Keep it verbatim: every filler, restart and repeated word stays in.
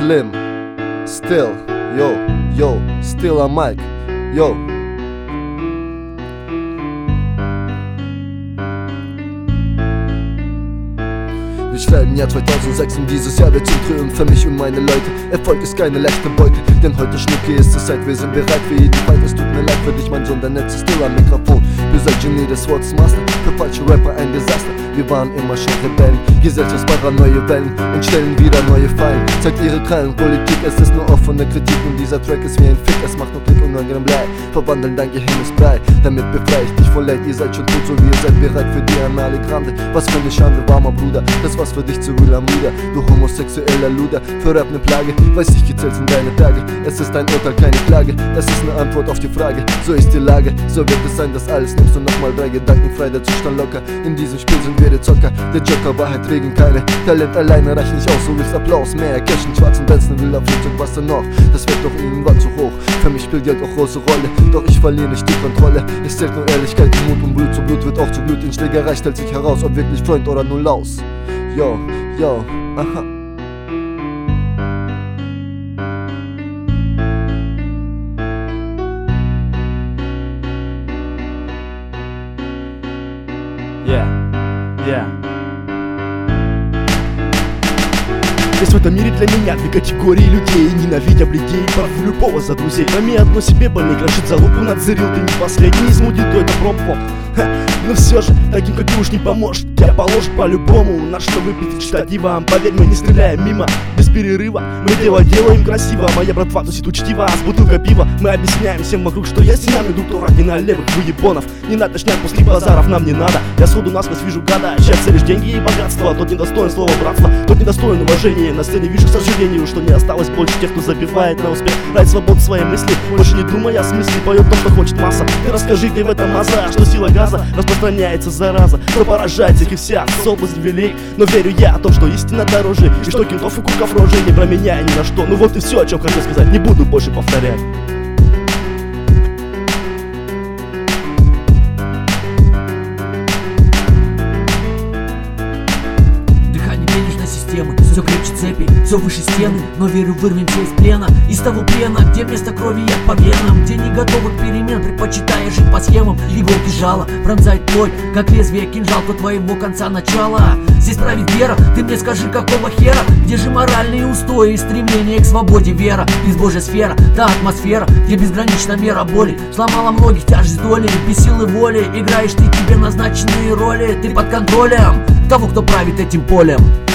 Slim, still, yo, yo, still a mic, yo. Wir schreiben Jahr zweitausendsechs und dieses Jahr wird zum Triumph für mich und meine Leute. Erfolg ist keine leichte Beute, denn heute Schnucki ist es Zeit. Wir sind bereit für jeden Fight. Es tut mir leid für dich, mein Sohn, dein Netz ist still am Mikrofon. Du seid Genie des Wortes Master, für falsche Rapper ein Desaster. Wir waren immer schon Rebellen, Gesellschaftsparanoie Wellen entstellen wieder neue Fallen. Zeigt ihre Krallen, Politik, es ist nur offene Kritik. Und dieser Track ist wie ein Fick, es macht nur Klick und unangenehm Blei. Verwandeln dein Gehirn ist Brei, damit befreie ich dich von Leid. Ihr seid schon tot, so wie ihr seid bereit für die Anale Grande. Was für eine Schande, warmer Bruder, das war's für dich zu real am Ruder. Du homosexueller Luder, für Rap ne Plage, weiß ich, gezählt sind deine Tage. Es ist ein Urteil, keine Klage, es ist eine Antwort auf die Frage. So ist die Lage, so wird es sein, dass alles nimmst du nochmal drei Gedanken frei, der Zustand locker. In diesem Spiel sind wir die Zocker, der Joker, Wahrheit regeln keine. Talent alleine reicht nicht aus, so willst Applaus, mehr Cash in schwarzen Benzen, will auf Flugzeug, was denn noch? Das wird doch irgendwann zu hoch, für mich spielt Geld auch große Rolle. Doch ich verliere nicht die Kontrolle, es zählt nur Ehrlichkeit, Mut und Blut zu Blut wird auch zu Blut. In Schlägerei stellt sich heraus, ob wirklich Freund oder nur Laus. Yo, yo, aha. Yeah, yeah. Есть в этом мире для меня две категории людей. Ненавидя людей, порву любого за друзей. Пойми одно себе, больный грошит за луку нацелил. Ты не последний из муди, то это пробовал. Ха, но все же, таким как ты уж не поможет. Тебя положит по-любому, на что выпить штативом. Поверь, мы не стреляем мимо, без перерыва. Мы дело делаем красиво, моя братва тусит учтиво. С бутылка пива мы объясняем всем вокруг, что я стена иду, кто ради налевых выебонов. Не надо шнять после базаров, нам не надо. Я сходу насквозь вижу гада, счастье лишь деньги и богатство. Тот недостоин слова братства, тот недостоин уважения. На сцене вижу, к сожалению, что не осталось больше тех, кто забивает на успех. Ради свободы своей мысли, больше не думая о смысле. Поет то, что хочет масса. Ты расскажи, где в этом маза, что сила газа распространяется зараза, кто поражает всех и вся, область велик. Но верю я о том, что истина дороже, и что кентов и куков рожей не променяя ни на что. Ну вот и все, о чем хотел сказать, не буду больше повторять. Все крепче цепи, все выше стены, но верю, вырвемся из плена. Из того плена, где вместо крови я по венам, где не готовы к перемен, предпочитая жить по схемам. Иголки жало, пронзает плоть, как лезвие кинжал до твоего конца начала. Здесь правит вера, ты мне скажи, какого хера? Где же моральные устои и стремление к свободе, вера? Безбожья сфера, та атмосфера, где безгранична мера боли сломала многих, тяжесть доли, без силы воли играешь ты тебе назначенные роли. Ты под контролем того, кто правит этим полем.